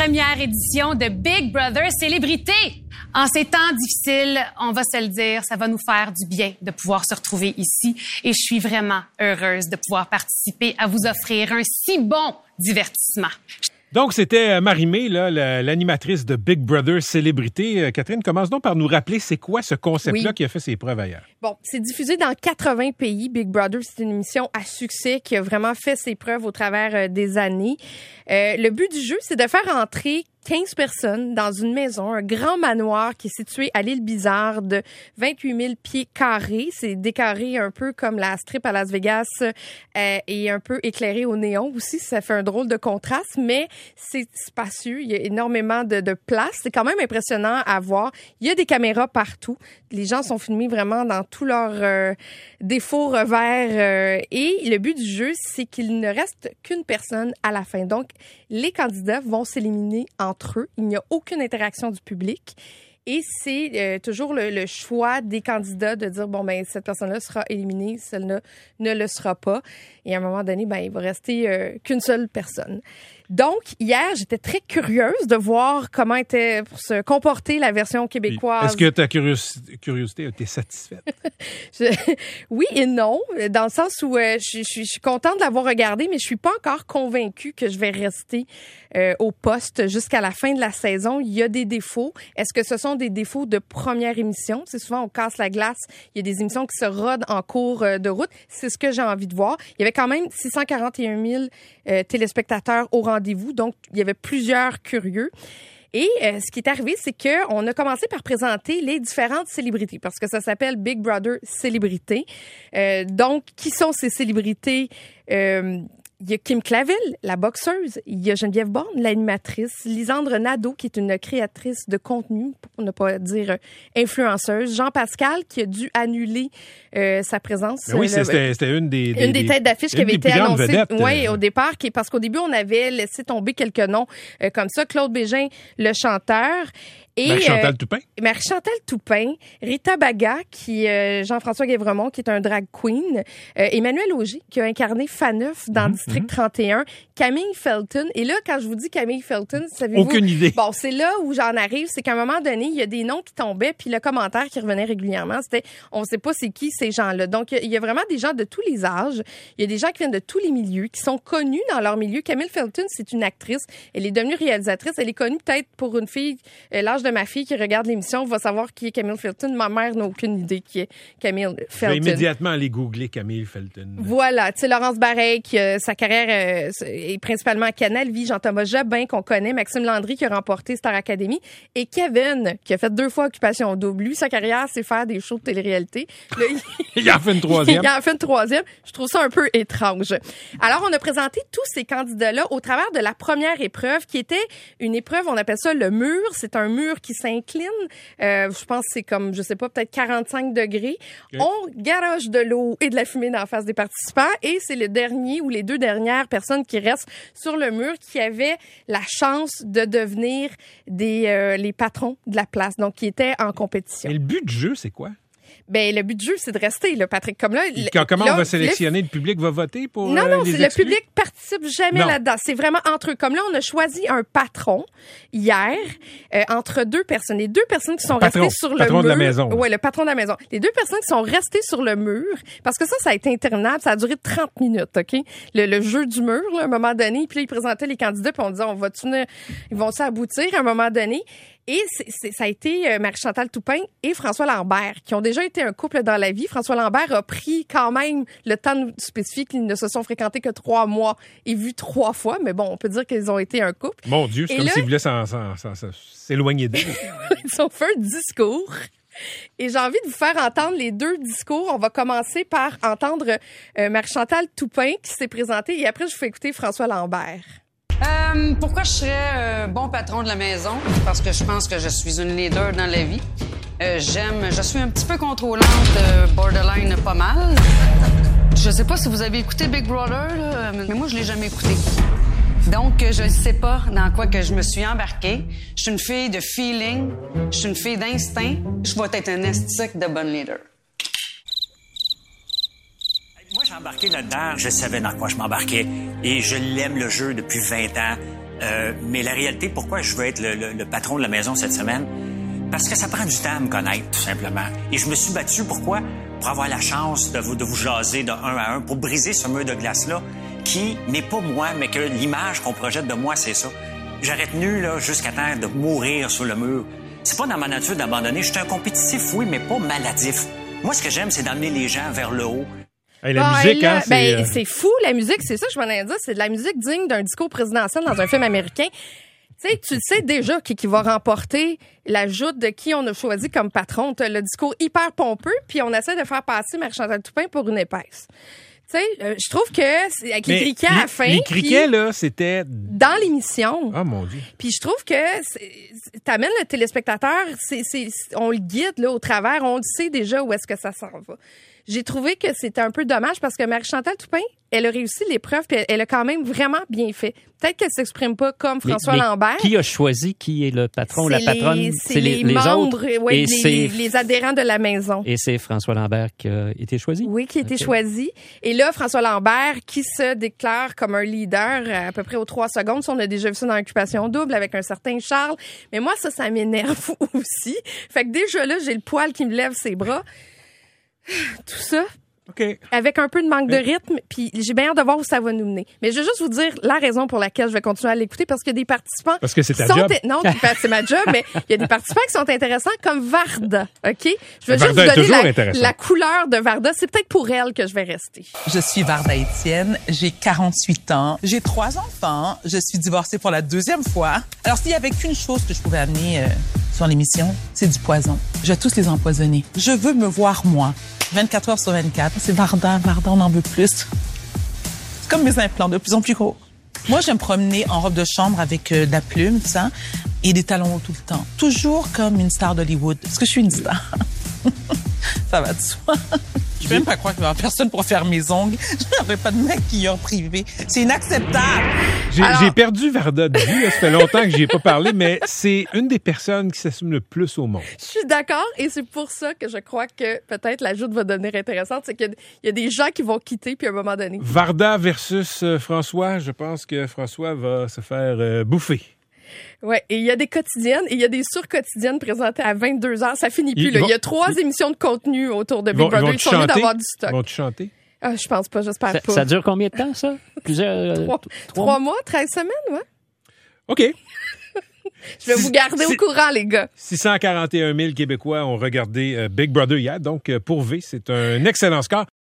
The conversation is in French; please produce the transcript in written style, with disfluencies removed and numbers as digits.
première édition de Big Brother Célébrité. En ces temps difficiles, on va se le dire, ça va nous faire du bien de pouvoir se retrouver ici. Et je suis vraiment heureuse de pouvoir participer à vous offrir un si bon divertissement. Donc, c'était Marie-Mé, là, l'animatrice de Big Brother Célébrité. Catherine, commence donc par nous rappeler c'est quoi ce concept-là qui a fait ses preuves ailleurs. Bon, c'est diffusé dans 80 pays. Big Brother, c'est une émission à succès qui a vraiment fait ses preuves au travers des années. Le but du jeu, c'est de faire entrer 15 personnes dans une maison, un grand manoir qui est situé à l'île Bizarre de 28 000 pieds carrés. C'est décoré un peu comme la strip à Las Vegas et un peu éclairé au néon aussi. Ça fait un drôle de contraste, mais c'est spacieux. Il y a énormément de place. C'est quand même impressionnant à voir. Il y a des caméras partout. Les gens sont filmés vraiment dans tous leurs défauts, revers. Et le but du jeu, c'est qu'il ne reste qu'une personne à la fin. Donc, les candidats vont s'éliminer entre eux. Il n'y a aucune interaction du public. Et c'est toujours le choix des candidats de dire, bon, ben cette personne-là sera éliminée, celle-là ne le sera pas. Et à un moment donné, ben il va rester qu'une seule personne. Donc, hier, j'étais très curieuse de voir comment était pour se comporter la version québécoise. Est-ce que ta curiosité a été satisfaite? Oui et non, dans le sens où je suis contente de l'avoir regardé, mais je suis pas encore convaincue que je vais rester au poste jusqu'à la fin de la saison. Il y a des défauts. Est-ce que ce sont des défauts de première émission? C'est souvent, on casse la glace. Il y a des émissions qui se rodent en cours de route. C'est ce que j'ai envie de voir. Il y avait quand même 641 000 téléspectateurs au rendez-vous, donc il y avait plusieurs curieux. Et ce qui est arrivé, c'est que on a commencé par présenter les différentes célébrités, parce que ça s'appelle Big Brother Célébrité. Donc, qui sont ces célébrités? Il y a Kim Clavel, la boxeuse. Il y a Geneviève Borne, l'animatrice. Lisandre Nadeau, qui est une créatrice de contenu, pour ne pas dire influenceuse. Jean Pascal, qui a dû annuler sa présence. Mais oui, c'était une des têtes d'affiche qui avait été annoncée. Oui, au départ, parce qu'au début, on avait laissé tomber quelques noms comme ça. Claude Bégin, le chanteur. Et Marie-Chantal Toupin, Rita Baga, qui Jean-François Guévremont, qui est un drag queen, Emmanuel Auger, qui a incarné Faneuf dans District 31, Camille Felton. Et là, quand je vous dis Camille Felton, savez-vous? Aucune idée. Bon, c'est là où j'en arrive, c'est qu'à un moment donné, il y a des noms qui tombaient, puis le commentaire qui revenait régulièrement, c'était « on sait pas c'est qui ces gens-là ». Donc, il y a vraiment des gens de tous les âges, il y a des gens qui viennent de tous les milieux, qui sont connus dans leur milieu. Camille Felton, c'est une actrice, elle est devenue réalisatrice, elle est connue peut-être pour une fille, l'âge de ma fille qui regarde l'émission va savoir qui est Camille Felton. Ma mère n'a aucune idée qui est Camille Felton. Je vais immédiatement aller googler Camille Felton. Voilà. Tu sais, Laurence Bareil, qui sa carrière est principalement à Canal Vie, Jean-Thomas Jobin, qu'on connaît, Maxime Landry, qui a remporté Star Academy, et Kevin, qui a fait 2 fois Occupation Double. Lui, sa carrière, c'est faire des shows de télé-réalité. Là, il en fait une troisième. Il en fait une troisième. Je trouve ça un peu étrange. Alors, on a présenté tous ces candidats-là au travers de la première épreuve, qui était une épreuve, on appelle ça le mur. C'est un mur qui s'incline. Je pense que c'est comme, je sais pas, peut-être 45 degrés. Okay. On garoche de l'eau et de la fumée dans la face des participants et c'est le dernier ou les 2 dernières personnes qui restent sur le mur qui avaient la chance de devenir les patrons de la place, donc qui étaient en compétition. Et le but du jeu, c'est quoi? Ben le but du jeu, c'est de rester, là, Patrick. Comme là, comment on va sélectionner? Le public va voter pour Non, les le public participe jamais là-dedans. C'est vraiment entre eux. Comme là, on a choisi un patron hier entre 2 personnes. Les 2 personnes qui sont restées sur le mur. Le patron de la maison. Oui, le patron de la maison. Les 2 personnes qui sont restées sur le mur, parce que ça a été interminable. Ça a duré 30 minutes, OK? Le jeu du mur, là, à un moment donné. Puis là, ils présentaient les candidats, puis on disait, ils vont-tu aboutir à un moment donné? Et ça a été Marie-Chantal Toupin et François Lambert, qui ont déjà été un couple dans la vie. François Lambert a pris quand même le temps spécifique. Ils ne se sont fréquentés que 3 mois et vus 3 fois. Mais bon, on peut dire qu'ils ont été un couple. Mon Dieu, c'est comme s'ils voulaient s'éloigner d'eux. Ils ont fait un discours. Et j'ai envie de vous faire entendre les 2 discours. On va commencer par entendre Marie-Chantal Toupin qui s'est présentée. Et après, je vous fais écouter François Lambert. Pourquoi je serais bon patron de la maison? Parce que je pense que je suis une leader dans la vie. Je suis un petit peu contrôlante, borderline pas mal. Je sais pas si vous avez écouté Big Brother, là, mais moi, je l'ai jamais écouté. Donc, je ne sais pas dans quoi que je me suis embarquée. Je suis une fille de feeling, je suis une fille d'instinct. Je vais être un estique de bonne leader. Moi, j'ai embarqué là-dedans. Je savais dans quoi je m'embarquais. Et je l'aime, le jeu, depuis 20 ans. Mais la réalité, pourquoi je veux être le patron de la maison cette semaine? Parce que ça prend du temps à me connaître, tout simplement. Et je me suis battu, pourquoi? Pour avoir la chance de vous jaser de 1 à 1, pour briser ce mur de glace-là, qui n'est pas moi, mais que l'image qu'on projette de moi, c'est ça. J'aurais tenu là, jusqu'à temps de mourir sur le mur. C'est pas dans ma nature d'abandonner. Je suis un compétitif, oui, mais pas maladif. Moi, ce que j'aime, c'est d'amener les gens vers le haut. Hey, la musique, là, hein, c'est fou, la musique, c'est ça que je m'en ai dit. C'est de la musique digne d'un discours présidentiel dans un film américain. Tu sais déjà qui va remporter la joute de qui on a choisi comme patron. T'as le discours hyper pompeux, puis on essaie de faire passer Marie-Chantal Toupin pour une épaisse. Tu sais, je trouve que avec les criquets à la fin. Les criquets, là, c'était dans l'émission. Ah, mon Dieu. Puis je trouve que t'amènes le téléspectateur, on le guide là au travers, on le sait déjà où est-ce que ça s'en va. J'ai trouvé que c'était un peu dommage parce que Marie-Chantal Toupin, elle a réussi l'épreuve puis elle a quand même vraiment bien fait. Peut-être qu'elle s'exprime pas comme François Lambert. Qui a choisi qui est le patron ou la patronne? C'est les membres, autres. Ouais, les adhérents de la maison. Et c'est François Lambert qui a été choisi? Oui, qui a été choisi. Et là, François Lambert qui se déclare comme un leader à peu près aux 3 secondes. On a déjà vu ça dans l'Occupation double avec un certain Charles. Mais moi, ça m'énerve aussi. Fait que déjà là, j'ai le poil qui me lève ses bras. Tout ça, avec un peu de manque de rythme, puis j'ai bien hâte de voir où ça va nous mener. Mais je veux juste vous dire la raison pour laquelle je vais continuer à l'écouter, parce qu'il y a des participants... Parce que c'est ta job? Non, c'est ma job, mais il y a des participants qui sont intéressants, comme Varda, OK? Je veux juste Varda vous donner la couleur de Varda. C'est peut-être pour elle que je vais rester. Je suis Varda Étienne, j'ai 48 ans, j'ai 3 enfants, je suis divorcée pour la 2e fois. Alors, s'il y avait qu'une chose que je pouvais amener sur l'émission, c'est du poison. Je vais tous les empoisonner. Je veux me voir, moi. 24 heures sur 24. C'est Varda, on en veut plus. C'est comme mes implants, de plus en plus gros. Moi, j'aime promener en robe de chambre avec de la plume, tout ça, et des talons hauts tout le temps. Toujours comme une star d'Hollywood. Parce que je suis une star. Ça va de soi. Je peux même pas croire qu'il va y avoir personne pour faire mes ongles. Je n'aurai pas de maquilleur privé. C'est inacceptable. J'ai perdu Varda de vue. Ça fait longtemps que j'y ai pas parlé, mais c'est une des personnes qui s'assume le plus au monde. Je suis d'accord, et c'est pour ça que je crois que peut-être la joute va devenir intéressante. C'est qu'il y a des gens qui vont quitter, puis à un moment donné. Varda versus François. Je pense que François va se faire bouffer. Ouais, et il y a des quotidiennes et il y a des sur-quotidiennes présentées à 22h. Ça finit plus, là. Il y a 3 émissions de contenu autour de Big Brother. Ils sont mieux d'avoir du stock. Vont-tu chanter? Ah, je pense pas, j'espère pas. Ça dure combien de temps, ça? Plusieurs... 3 mois, 13 semaines, ouais. OK. Je vais vous garder au courant, les gars. 641 000 Québécois ont regardé Big Brother hier. Donc, pour V, c'est un excellent score.